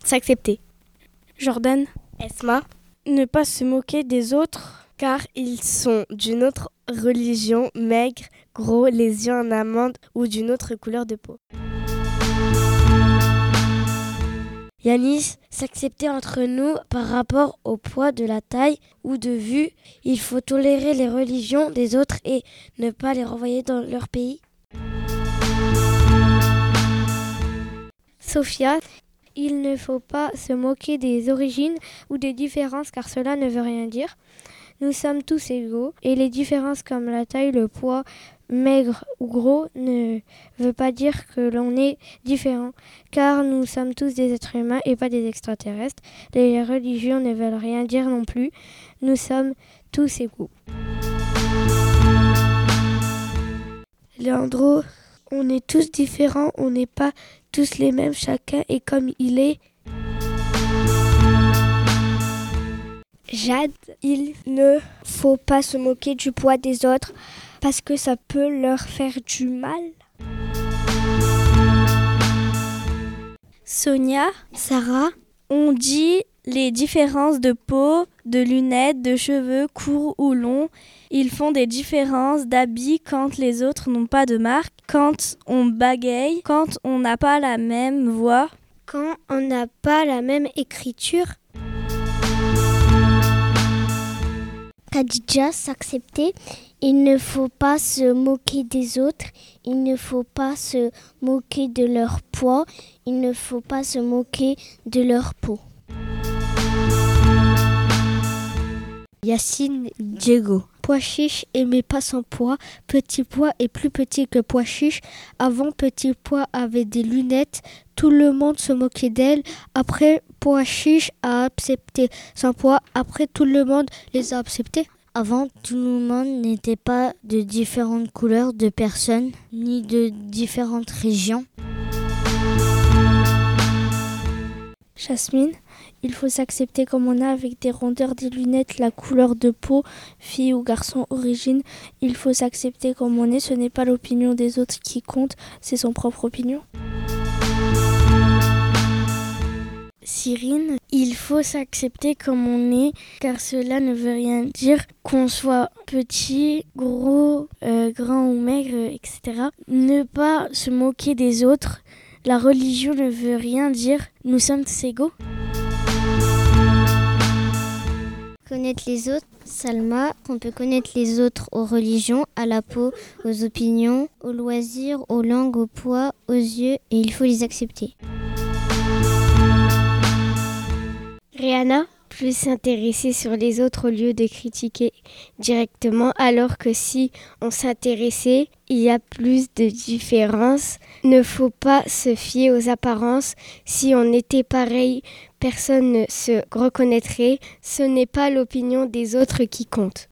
S'accepter. Jordan. Esma. Ne pas se moquer des autres car ils sont d'une autre religion, maigres, gros, les yeux en amande ou d'une autre couleur de peau. Yanis, s'accepter entre nous par rapport au poids de la taille ou de vue. Il faut tolérer les religions des autres et ne pas les renvoyer dans leur pays. Sophia, il ne faut pas se moquer des origines ou des différences car cela ne veut rien dire. Nous sommes tous égaux et les différences comme la taille, le poids, maigre ou gros ne veut pas dire que l'on est différent car nous sommes tous des êtres humains et pas des extraterrestres. Les religions ne veulent rien dire non plus. Nous sommes tous égaux. Leandro, on est tous différents, on n'est pas tous les mêmes, chacun est comme il est. Jade, il ne faut pas se moquer du poids des autres parce que ça peut leur faire du mal. Sonia, Sarah, on dit les différences de peau, de lunettes, de cheveux courts ou longs. Ils font des différences d'habits quand les autres n'ont pas de marque, quand on bagaye, quand on n'a pas la même voix, quand on n'a pas la même écriture. Khadija, s'accepter. Il ne faut pas se moquer des autres. Il ne faut pas se moquer de leur poids. Il ne faut pas se moquer de leur peau. Yacine, Diego. Pois chiche aimait pas son poids. Petit pois est plus petit que pois chiche. Avant, petit pois avait des lunettes. Tout le monde se moquait d'elle. Après, pois chiche a accepté son poids. Après, tout le monde les a acceptés. Avant, tout le monde n'était pas de différentes couleurs de personnes, ni de différentes régions. Jasmine, il faut s'accepter comme on est avec des rondeurs, des lunettes, la couleur de peau, fille ou garçon, origine. Il faut s'accepter comme on est, ce n'est pas l'opinion des autres qui compte, c'est son propre opinion. Cyrine, il faut s'accepter comme on est, car cela ne veut rien dire qu'on soit petit, gros, grand ou maigre, etc. Ne pas se moquer des autres. La religion ne veut rien dire. Nous sommes tous égaux. Connaître les autres, Salma, on peut connaître les autres aux religions, à la peau, aux opinions, aux loisirs, aux langues, au poids, aux yeux, et il faut les accepter. Rihanna, plus s'intéresser sur les autres au lieu de critiquer directement, alors que si on s'intéressait, il y a plus de différences. Ne faut pas se fier aux apparences. Si on était pareil, personne ne se reconnaîtrait. Ce n'est pas l'opinion des autres qui compte.